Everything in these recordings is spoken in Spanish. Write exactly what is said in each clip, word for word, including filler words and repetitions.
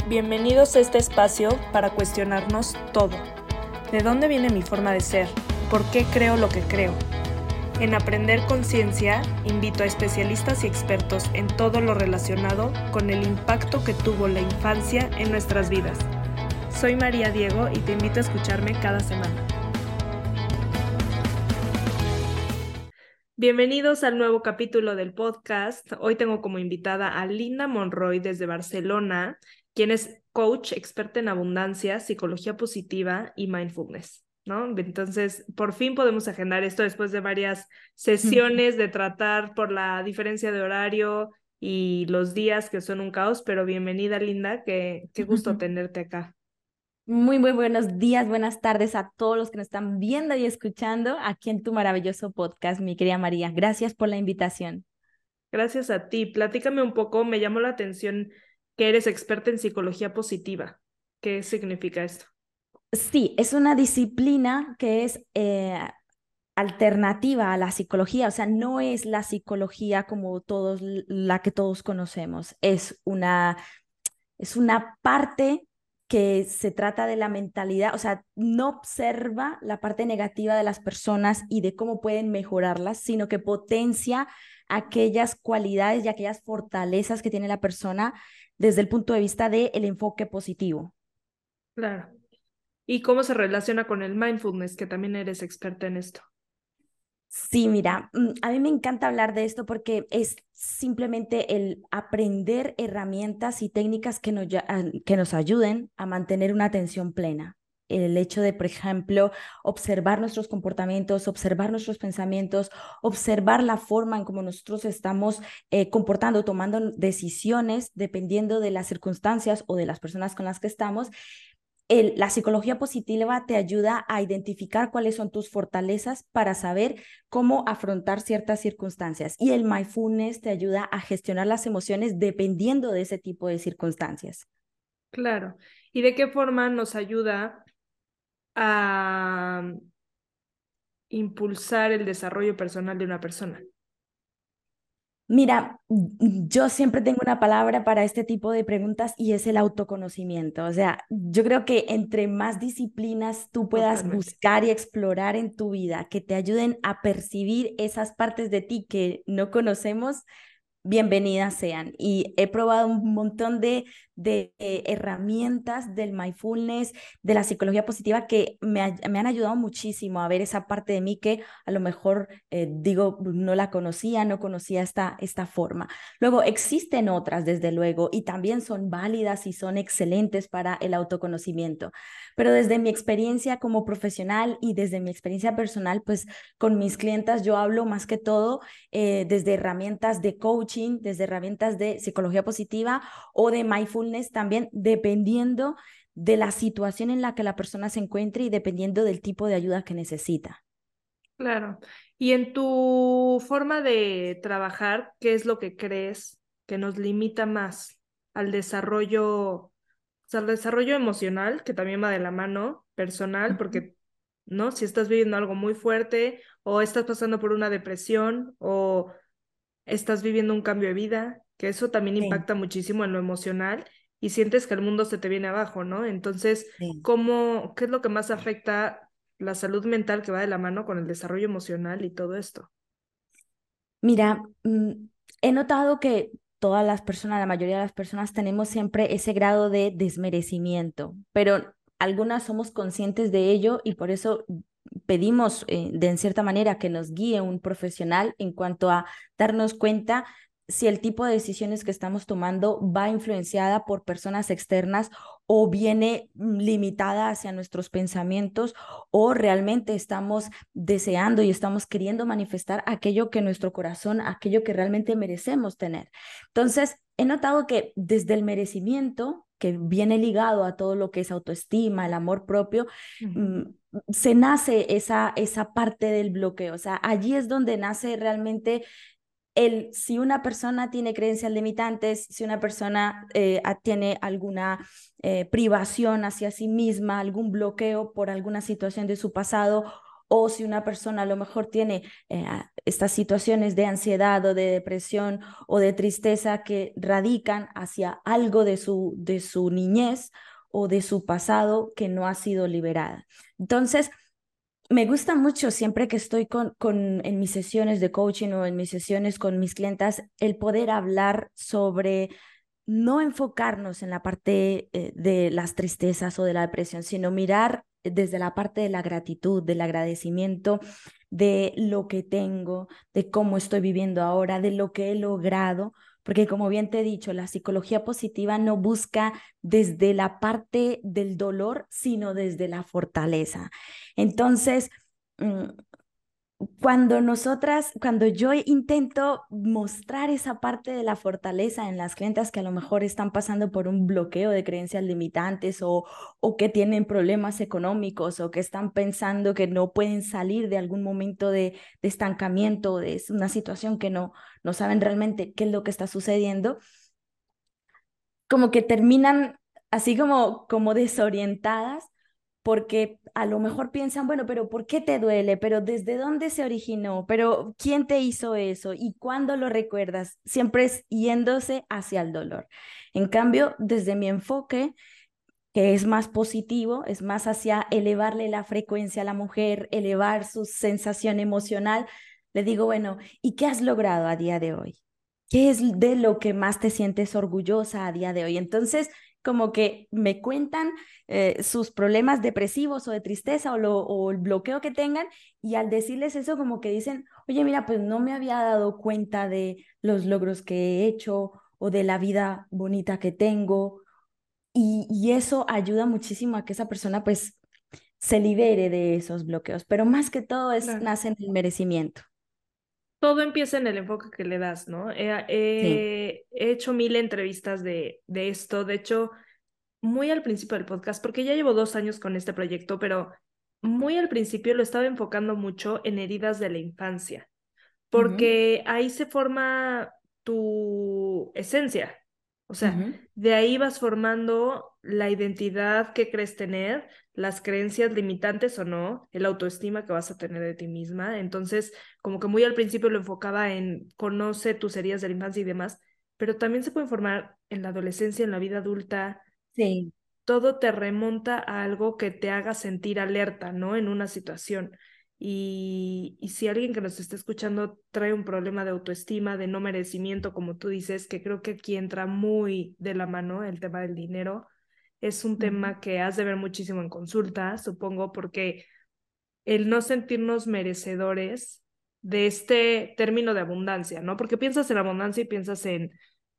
Bienvenidos a este espacio para cuestionarnos todo. ¿De dónde viene mi forma de ser? ¿Por qué creo lo que creo? En Aprender Conciencia, invito a especialistas y expertos en todo lo relacionado con el impacto que tuvo la infancia en nuestras vidas. Soy María Diego y te invito a escucharme cada semana. Bienvenidos al nuevo capítulo del podcast. Hoy tengo como invitada a Linda Monroy desde Barcelona, quien es coach, experta en abundancia, psicología positiva y mindfulness, ¿no? Entonces, por fin podemos agendar esto después de varias sesiones de tratar por la diferencia de horario y los días que son un caos, pero bienvenida, Linda, que qué gusto tenerte acá. Muy, muy buenos días, buenas tardes a todos los que nos están viendo y escuchando aquí en tu maravilloso podcast, mi querida María. Gracias por la invitación. Gracias a ti. Platícame un poco, me llamó la atención que eres experta en psicología positiva. ¿Qué significa esto? Sí, es una disciplina que es eh, alternativa a la psicología, o sea, no es la psicología como todos, la que todos conocemos, es una, es una parte que se trata de la mentalidad, o sea, no observa la parte negativa de las personas y de cómo pueden mejorarlas, sino que potencia aquellas cualidades y aquellas fortalezas que tiene la persona desde el punto de vista del enfoque positivo. Claro. ¿Y cómo se relaciona con el mindfulness, que también eres experta en esto? Sí, mira, mm, a mí me encanta hablar de esto porque es simplemente el aprender herramientas y técnicas que nos, ya- ah, que nos ayuden a mantener una atención plena. El hecho de, por ejemplo, observar nuestros comportamientos, observar nuestros pensamientos, observar la forma en cómo nosotros estamos eh, comportando, tomando decisiones dependiendo de las circunstancias o de las personas con las que estamos. El, la psicología positiva te ayuda a identificar cuáles son tus fortalezas para saber cómo afrontar ciertas circunstancias. Y el mindfulness te ayuda a gestionar las emociones dependiendo de ese tipo de circunstancias. Claro. ¿Y de qué forma nos ayuda a impulsar el desarrollo personal de una persona? Mira, yo siempre tengo una palabra para este tipo de preguntas y es el autoconocimiento. O sea, yo creo que entre más disciplinas tú puedas Totalmente. buscar y explorar en tu vida que te ayuden a percibir esas partes de ti que no conocemos, bienvenidas sean. Y he probado un montón de, de eh, herramientas del mindfulness, de la psicología positiva que me, ha- me han ayudado muchísimo a ver esa parte de mí que a lo mejor eh, digo, no la conocía, no conocía esta, esta forma. Luego, existen otras, desde luego, y también son válidas y son excelentes para el autoconocimiento. Pero desde mi experiencia como profesional y desde mi experiencia personal, pues con mis clientas yo hablo más que todo eh, desde herramientas de coaching, desde herramientas de psicología positiva o de mindfulness también, dependiendo de la situación en la que la persona se encuentre y dependiendo del tipo de ayuda que necesita. Claro. Y en tu forma de trabajar, ¿qué es lo que crees que nos limita más al desarrollo, o sea, al desarrollo emocional, que también va de la mano, personal, porque, ¿no? Si estás viviendo algo muy fuerte o estás pasando por una depresión o estás viviendo un cambio de vida, que eso también Sí, impacta muchísimo en lo emocional y sientes que el mundo se te viene abajo, ¿no? Entonces, sí. ¿cómo, qué es lo que más afecta la salud mental que va de la mano con el desarrollo emocional y todo esto? Mira, mm, he notado que todas las personas, la mayoría de las personas tenemos siempre ese grado de desmerecimiento, pero algunas somos conscientes de ello y por eso pedimos eh, de en cierta manera que nos guíe un profesional en cuanto a darnos cuenta si el tipo de decisiones que estamos tomando va influenciada por personas externas o viene mm, limitada hacia nuestros pensamientos o realmente estamos deseando y estamos queriendo manifestar aquello que nuestro corazón, aquello que realmente merecemos tener. Entonces, he notado que desde el merecimiento, que viene ligado a todo lo que es autoestima, el amor propio, Ujú. mm, se nace esa, esa parte del bloqueo. O sea, allí es donde nace realmente el, si una persona tiene creencias limitantes, si una persona eh, tiene alguna eh, privación hacia sí misma, algún bloqueo por alguna situación de su pasado o si una persona a lo mejor tiene eh, estas situaciones de ansiedad o de depresión o de tristeza que radican hacia algo de su, de su niñez o de su pasado que no ha sido liberada. Entonces, me gusta mucho siempre que estoy con, con, en mis sesiones de coaching o en mis sesiones con mis clientas, el poder hablar sobre no enfocarnos en la parte eh, de las tristezas o de la depresión, sino mirar desde la parte de la gratitud, del agradecimiento, de lo que tengo, de cómo estoy viviendo ahora, de lo que he logrado, porque como bien te he dicho, la psicología positiva no busca desde la parte del dolor, sino desde la fortaleza. Entonces, mm, cuando nosotras, cuando yo intento mostrar esa parte de la fortaleza en las clientas que a lo mejor están pasando por un bloqueo de creencias limitantes o, o que tienen problemas económicos o que están pensando que no pueden salir de algún momento de, de estancamiento o de una situación que no, no saben realmente qué es lo que está sucediendo, como que terminan así como, como desorientadas porque a lo mejor piensan, bueno, pero ¿por qué te duele? ¿Pero desde dónde se originó? ¿Pero quién te hizo eso? ¿Y cuándo lo recuerdas? Siempre es yéndose hacia el dolor. En cambio, desde mi enfoque, que es más positivo, es más hacia elevarle la frecuencia a la mujer, elevar su sensación emocional, le digo, bueno, ¿y qué has logrado a día de hoy? ¿Qué es de lo que más te sientes orgullosa a día de hoy? Entonces, como que me cuentan eh, sus problemas depresivos o de tristeza o, lo, o el bloqueo que tengan y al decirles eso como que dicen, oye, mira, pues no me había dado cuenta de los logros que he hecho o de la vida bonita que tengo y, y eso ayuda muchísimo a que esa persona pues se libere de esos bloqueos, pero más que todo es, Claro. nace en el merecimiento. Todo empieza en el enfoque que le das, ¿no? He, Sí. he- he hecho mil entrevistas de, de esto, de hecho, muy al principio del podcast, porque ya llevo dos años con este proyecto, pero muy al principio lo estaba enfocando mucho en heridas de la infancia, Ujú, porque ahí se forma tu esencia. O sea, ujú. de ahí vas formando la identidad que crees tener, las creencias limitantes o no, el autoestima que vas a tener de ti misma. Entonces, como que muy al principio lo enfocaba en conoce tus heridas de la infancia y demás, pero también se pueden formar en la adolescencia, en la vida adulta. Sí, Todo te remonta a algo que te haga sentir alerta, ¿no? En una situación. Y, y si alguien que nos está escuchando trae un problema de autoestima, de no merecimiento, como tú dices, que creo que aquí entra muy de la mano el tema del dinero, es un ujú, tema que has de ver muchísimo en consulta, supongo, porque el no sentirnos merecedores de este término de abundancia, ¿no? Porque piensas en abundancia y piensas en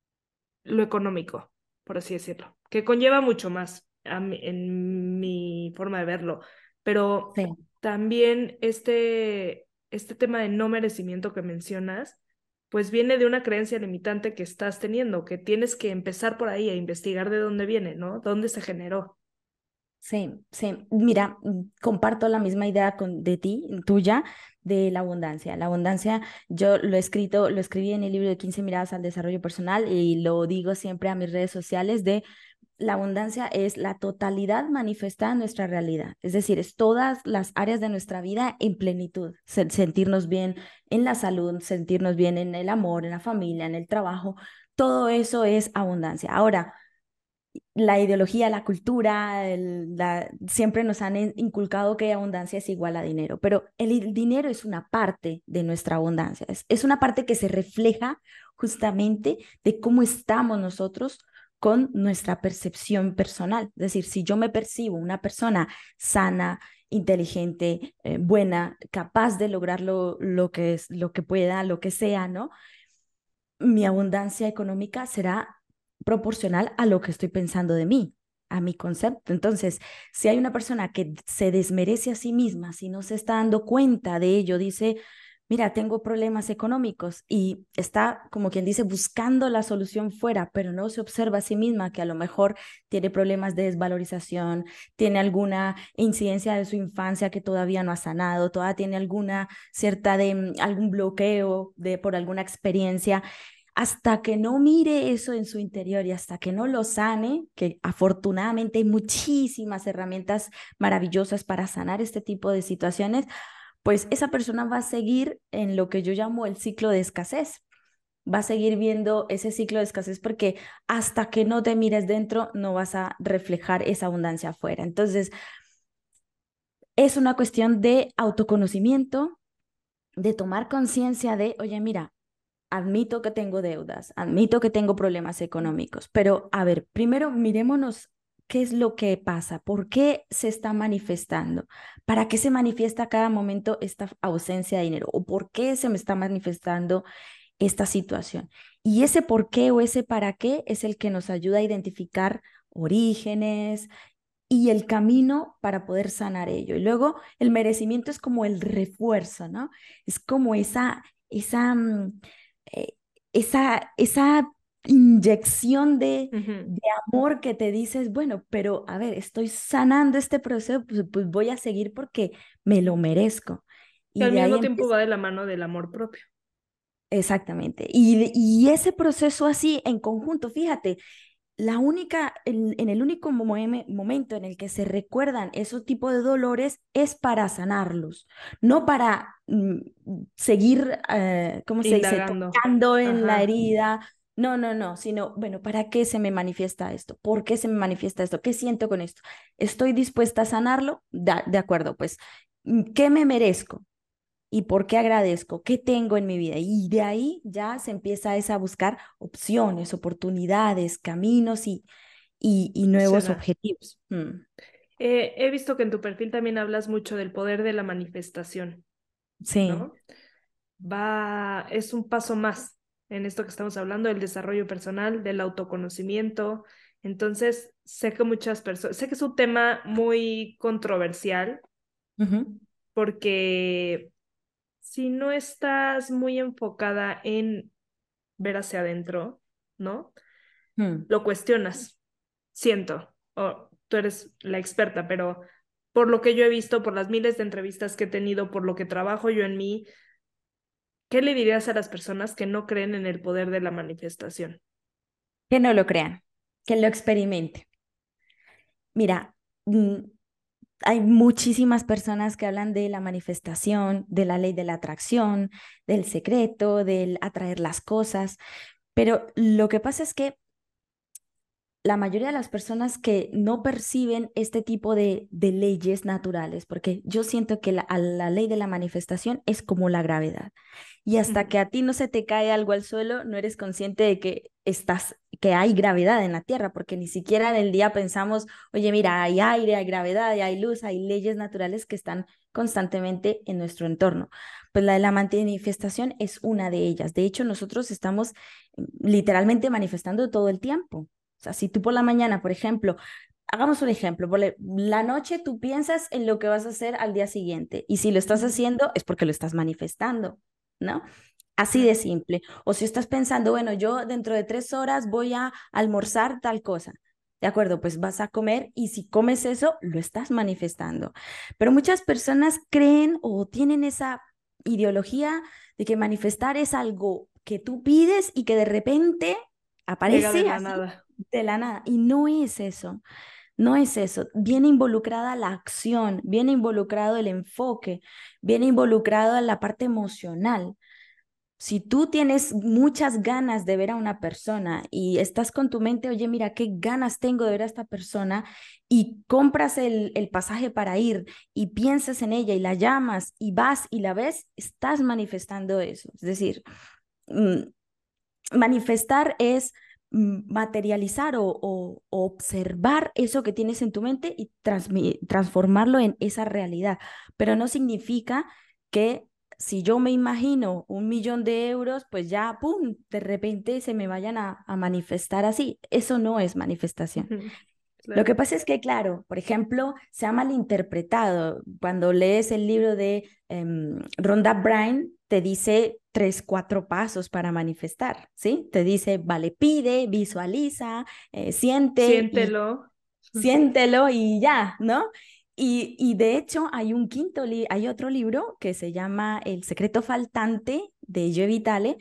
lo económico, por así decirlo, que conlleva mucho más a mi- en mi forma de verlo, pero sí. también este, este tema de no merecimiento que mencionas, pues viene de una creencia limitante que estás teniendo, que tienes que empezar por ahí a investigar de dónde viene, ¿no? ¿Dónde se generó? Sí, sí. Mira, mm, comparto la misma idea con, de ti, tuya, de la abundancia. La abundancia, yo lo he escrito, lo escribí en el libro de quince miradas al desarrollo personal y lo digo siempre a mis redes sociales de la abundancia es la totalidad manifestada en nuestra realidad. Es decir, es todas las áreas de nuestra vida en plenitud. Se- sentirnos bien en la salud, sentirnos bien en el amor, en la familia, en el trabajo. Todo eso es abundancia. Ahora, la ideología, la cultura, el- la, siempre nos han in- inculcado que abundancia es igual a dinero, pero el, i- dinero es una parte de nuestra abundancia, es, es una parte que se refleja justamente de cómo estamos nosotros con nuestra percepción personal. Es decir, si yo me percibo una persona sana, inteligente, eh, buena, capaz de lograr lo, lo que es, lo que pueda, lo que sea, ¿no? Mi abundancia económica será proporcional a lo que estoy pensando de mí, a mi concepto. Entonces, si hay una persona que se desmerece a sí misma, si no se está dando cuenta de ello, dice, mira, tengo problemas económicos y está, como quien dice, buscando la solución fuera, pero no se observa a sí misma que a lo mejor tiene problemas de desvalorización, tiene alguna incidencia de su infancia que todavía no ha sanado, todavía tiene alguna cierta de mm, algún bloqueo de por alguna experiencia hasta que no mire eso en su interior y hasta que no lo sane, que afortunadamente hay muchísimas herramientas maravillosas para sanar este tipo de situaciones, pues esa persona va a seguir en lo que yo llamo el ciclo de escasez. Va a seguir viendo ese ciclo de escasez porque hasta que no te mires dentro no vas a reflejar esa abundancia afuera. Entonces, es una cuestión de autoconocimiento, de tomar conciencia de, oye, mira, admito que tengo deudas, admito que tengo problemas económicos, pero a ver, primero mirémonos qué es lo que pasa, por qué se está manifestando, para qué se manifiesta a cada momento esta ausencia de dinero o por qué se me está manifestando esta situación. Y ese por qué o ese para qué es el que nos ayuda a identificar orígenes y el camino para poder sanar ello. Y luego el merecimiento es como el refuerzo, ¿no? Es como esa, esa, mm, eh, esa, esa inyección de, Ujú. de amor que te dices, bueno, pero a ver, estoy sanando este proceso, pues, pues voy a seguir porque me lo merezco. Que Y al de ahí mismo tiempo empieza. va de la mano del amor propio. Exactamente. Y, y ese proceso así en conjunto, fíjate, la única, en, en el único momen- momento en el que se recuerdan esos tipos de dolores es para sanarlos, no para mm, seguir, eh, ¿cómo se dice?, Indagando. tocando en la Ajá. herida. No, no, no, sino, bueno, ¿para qué se me manifiesta esto? ¿Por qué se me manifiesta esto? ¿Qué siento con esto? ¿Estoy dispuesta a sanarlo? Da- de acuerdo, pues, mm, ¿qué me merezco? ¿Y por qué agradezco? ¿Qué tengo en mi vida? Y de ahí ya se empieza esa a buscar opciones, oportunidades, caminos y, y, y nuevos Será. objetivos. Mm, Eh, he visto que en tu perfil también hablas mucho del poder de la manifestación, sí. ¿no? Va, es un paso más en esto que estamos hablando, del desarrollo personal, del autoconocimiento. Entonces, sé que muchas personas, sé que es un tema muy controversial Ujú, porque si no estás muy enfocada en ver hacia adentro, ¿no? mm. Lo cuestionas, siento, o tú eres la experta, pero por lo que yo he visto, por las miles de entrevistas que he tenido, por lo que trabajo yo en mí, ¿qué le dirías a las personas que no creen en el poder de la manifestación? Que no lo crean, que lo experimenten. Mira, mm, hay muchísimas personas que hablan de la manifestación, de la ley de la atracción, del secreto, del atraer las cosas, pero lo que pasa es que la mayoría de las personas que no perciben este tipo de, de leyes naturales, porque yo siento que la, a la ley de la manifestación es como la gravedad. Y hasta Ujú. que a ti no se te cae algo al suelo, no eres consciente de que estás, que hay gravedad en la Tierra, porque ni siquiera en el día pensamos, oye, mira, hay aire, hay gravedad, hay luz, hay leyes naturales que están constantemente en nuestro entorno. Pues la de la manifestación es una de ellas. De hecho, nosotros estamos mm, literalmente manifestando todo el tiempo. O sea, si tú por la mañana, por ejemplo, hagamos un ejemplo, por la noche tú piensas en lo que vas a hacer al día siguiente y si lo estás Ujú. haciendo es porque lo estás manifestando, ¿no? Así Claro. de simple. O si estás pensando, bueno, yo dentro de tres horas voy a almorzar tal cosa. De acuerdo, pues vas a comer y si comes eso, lo estás manifestando. Pero muchas personas creen o tienen esa ideología de que manifestar es algo que tú pides y que de repente Llega de aparece la así nada. de la nada. Y no es eso, no es eso. Viene involucrada la acción, viene involucrado el enfoque, viene involucrado la parte emocional. Si tú tienes muchas ganas de ver a una persona y estás con tu mente, oye, mira, qué ganas tengo de ver a esta persona y compras el, el pasaje para ir y piensas en ella y la llamas y vas y la ves, estás manifestando eso. Es decir, mm, manifestar es mm, materializar o, o- o observar eso que tienes en tu mente y transmi- transformarlo en esa realidad. Pero no significa que si yo me imagino un millón de euros, pues ya, ¡pum!, de repente se me vayan a, a manifestar así. Eso no es manifestación. Ujú. Lo que Claro. pasa es que, claro, por ejemplo, se ha malinterpretado. Cuando lees el libro de em, Rhonda Byrne, te dice tres, cuatro pasos para manifestar, ¿sí? Te dice, vale, pide, visualiza, eh, siente y Siéntelo. siéntelo y ya, ¿no? Y, y de hecho hay un quinto, li- hay otro libro que se llama El secreto faltante de Joe Vitale,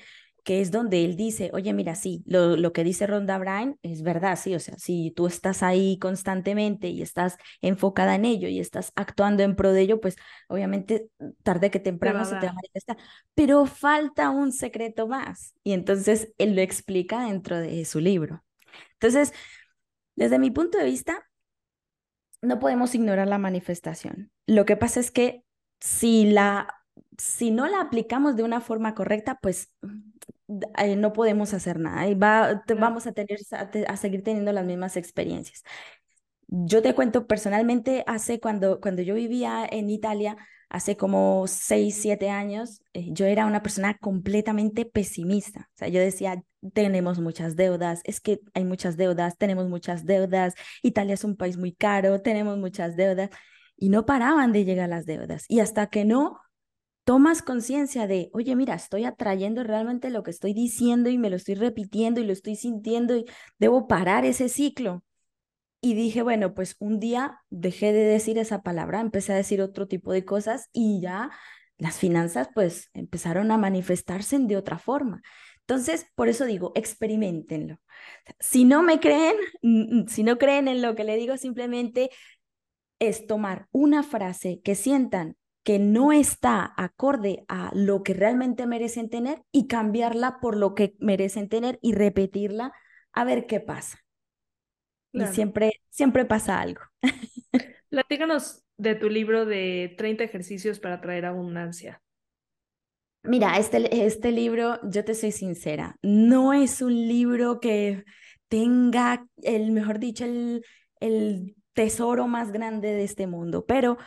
que es donde él dice, oye, mira, sí, lo, lo que dice Rhonda Byrne es verdad, sí, o sea, si tú estás ahí constantemente y estás enfocada en ello y estás actuando en pro de ello, pues obviamente tarde que Te va temprano a se te va a dar. manifestar, pero falta un secreto más. Y entonces él lo explica dentro de su libro. Entonces, desde mi punto de vista, no podemos ignorar la manifestación. Lo que pasa es que si la, si no la aplicamos de una forma correcta, pues eh, no podemos hacer nada y va, te, Claro. vamos a tener a, te- a seguir teniendo las mismas experiencias. Yo te cuento personalmente, hace cuando, cuando yo vivía en Italia, hace como seis, siete años, eh, yo era una persona completamente pesimista. O sea, yo decía, tenemos muchas deudas, es que hay muchas deudas, tenemos muchas deudas, Italia es un país muy caro, tenemos muchas deudas, y no paraban de llegar las deudas. Y hasta que no tomas conciencia de, oye, mira, estoy atrayendo realmente lo que estoy diciendo y me lo estoy repitiendo y lo estoy sintiendo y debo parar ese ciclo. Y dije, bueno, pues un día dejé de decir esa palabra, empecé a decir otro tipo de cosas y ya las finanzas pues empezaron a manifestarse de otra forma. Entonces, por eso digo, experimentenlo. Si no me creen, mm, mm, si no creen en lo que le digo, simplemente es tomar una frase que sientan que no está acorde a lo que realmente merecen tener y cambiarla por lo que merecen tener y repetirla a ver qué pasa. Y Claro. siempre, siempre pasa algo. Platícanos de tu libro de treinta ejercicios para traer abundancia. Mira, este, este libro, yo te soy sincera, no es un libro que tenga el, mejor dicho, el, el tesoro más grande de este mundo, pero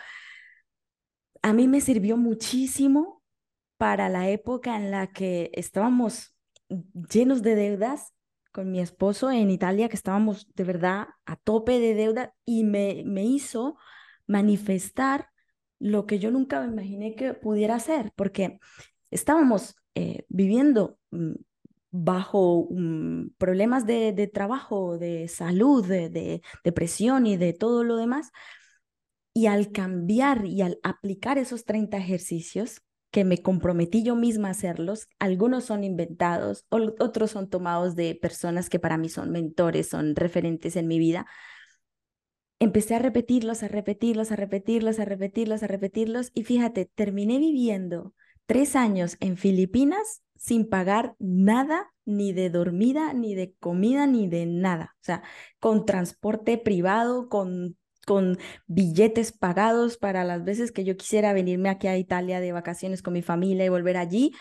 a mí me sirvió muchísimo para la época en la que estábamos llenos de deudas con mi esposo en Italia, que estábamos de verdad a tope de deuda y me, me hizo manifestar lo que yo nunca me imaginé que pudiera hacer, porque estábamos eh, viviendo mm, bajo mm, problemas de, de trabajo, de salud, de, de depresión y de todo lo demás. Y al cambiar y al aplicar esos treinta ejercicios, que me comprometí yo misma a hacerlos, algunos son inventados, otros son tomados de personas que para mí son mentores, son referentes en mi vida. Empecé a repetirlos, a repetirlos, a repetirlos, a repetirlos, a repetirlos y fíjate, terminé viviendo tres años en Filipinas sin pagar nada, ni de dormida, ni de comida, ni de nada. O sea, con transporte privado, con, con billetes pagados para las veces que yo quisiera venirme aquí a Italia de vacaciones con mi familia y volver allí.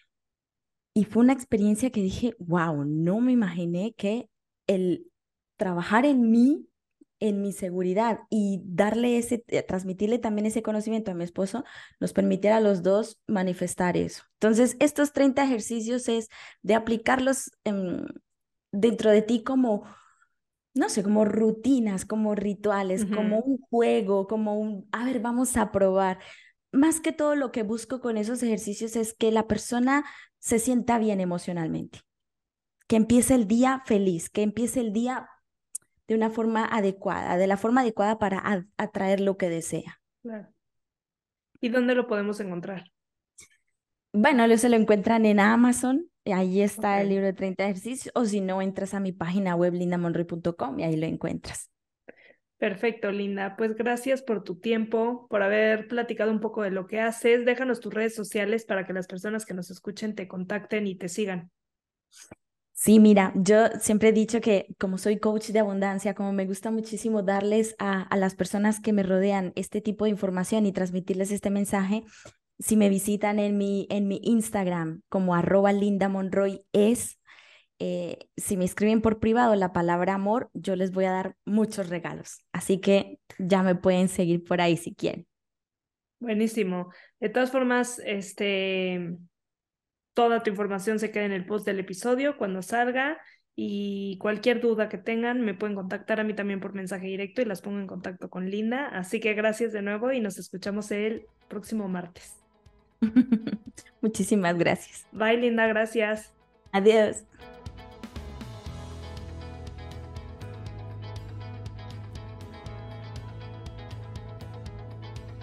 Y fue una experiencia que dije, wow, no me imaginé que el trabajar en mí, en mi seguridad y darle ese, eh, transmitirle también ese conocimiento a mi esposo, nos permitiera a los dos manifestar eso. Entonces, estos treinta ejercicios es de aplicarlos em, dentro de ti como, no sé, como rutinas, como rituales, como Ujú. un juego, como un, a ver, vamos a probar. Más que todo lo que busco con esos ejercicios es que la persona se sienta bien emocionalmente, que empiece el día feliz, que empiece el día de una forma adecuada, de la forma adecuada para a- atraer lo que desea. Claro. ¿Y dónde lo podemos encontrar? Bueno, lo se lo encuentran en Amazon, y ahí está el Ok. libro de treinta ejercicios, o si no, entras a mi página web linda monroy punto com y ahí lo encuentras. Perfecto, Linda. Pues gracias por tu tiempo, por haber platicado un poco de lo que haces. Déjanos tus redes sociales para que las personas que nos escuchen te contacten y te sigan. Sí, mira, yo siempre he dicho que como soy coach de abundancia, como me gusta muchísimo darles a, a las personas que me rodean este tipo de información y transmitirles este mensaje, si me visitan en mi, en mi Instagram como arroba Linda Monroy es, eh, si me escriben por privado la palabra amor, yo les voy a dar muchos regalos. Así que ya me pueden seguir por ahí si quieren. Buenísimo. De todas formas, este, toda tu información se queda en el post del episodio cuando salga y cualquier duda que tengan me pueden contactar a mí también por mensaje directo y las pongo en contacto con Linda. Así que gracias de nuevo y nos escuchamos el próximo martes. Muchísimas gracias. Bye, Linda, gracias. Adiós.